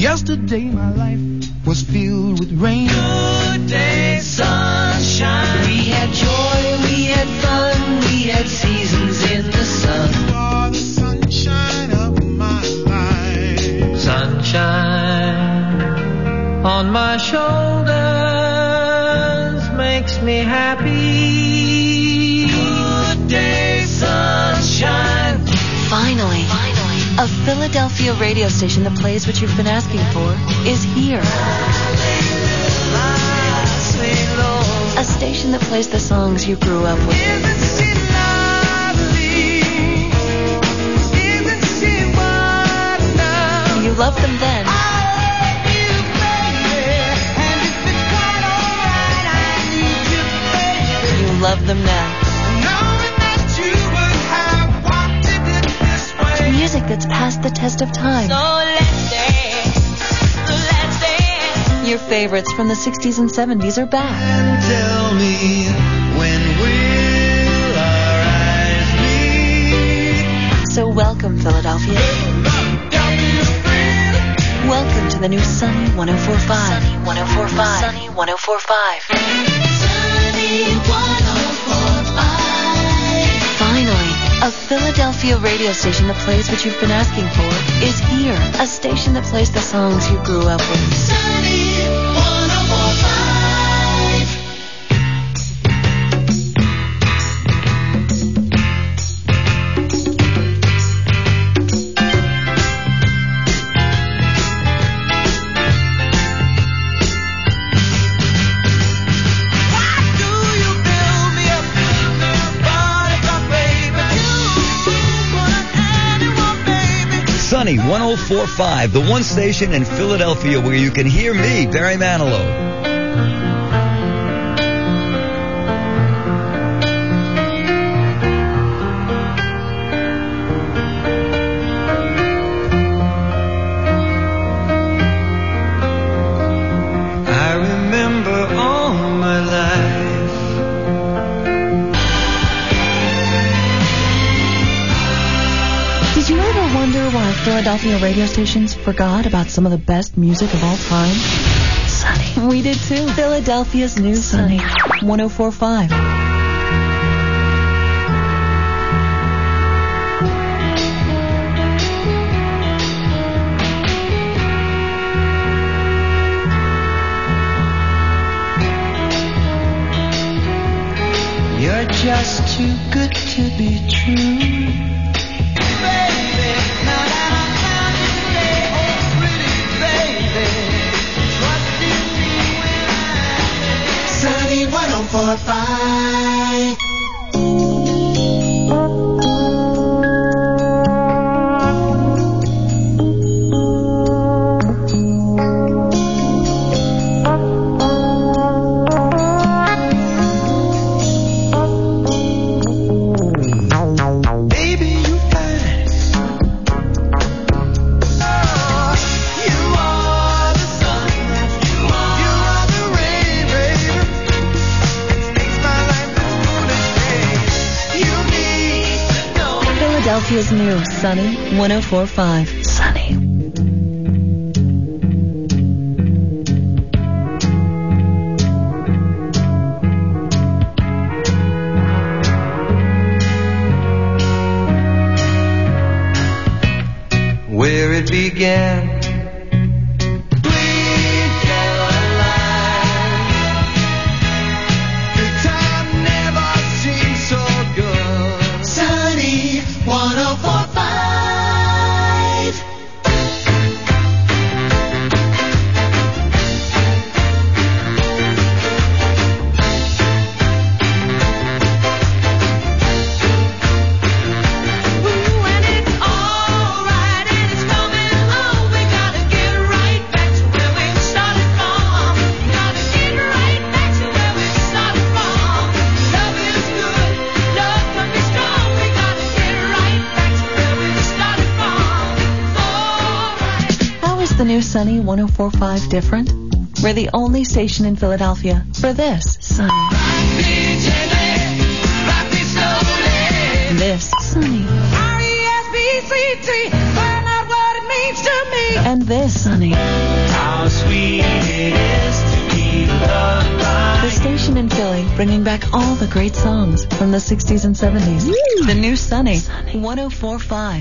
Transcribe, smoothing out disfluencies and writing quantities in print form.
Yesterday my life was filled with rain. Good day, sunshine. We had joy, we had fun, we had seasons in the sun. You are the sunshine of my life. Sunshine on my shoulders makes me happy. Good day, sunshine. Finally, a Philadelphia radio station that plays what you've been asking for is here. A station that plays the songs you grew up with. Isn't she lovely? Isn't she wonderful? You loved them then. I love you, baby. And if it's quite alright, I need you, baby. You love them now. Knowing that you would have wanted it this way. Music that's passed the test of time. So let's dance. Let's dance. Your favorites from the 60s and 70s are back. And tell me, when will our eyes meet? So welcome, Philadelphia. Welcome to the new Sunny 104.5. Sunny 104.5. Sunny 104.5. Sunny 104.5. Finally, a Philadelphia radio station that plays what you've been asking for is here. A station that plays the songs you grew up with. Sunny 104.5. Sunny 104.5, the one station in Philadelphia where you can hear me, Barry Manilow. I remember all my life. Did you ever wonder why Philadelphia radio stations forgot about some of the best music of all time? Sunny. We did too. Philadelphia's new Sunny 104.5. You're just too good to be true. Sunny 104.5. Philadelphia's new Sunny 104.5. Sunny. Where it began. The new Sunny 104.5 different? We're the only station in Philadelphia for this Sunny. This Sunny. R-E-S-B-C-T, find out what it means to me. And this, Sunny. How sweet it is to be loved by The station in Philly, bringing back all the great songs from the 60s and 70s. The new Sunny, 104.5.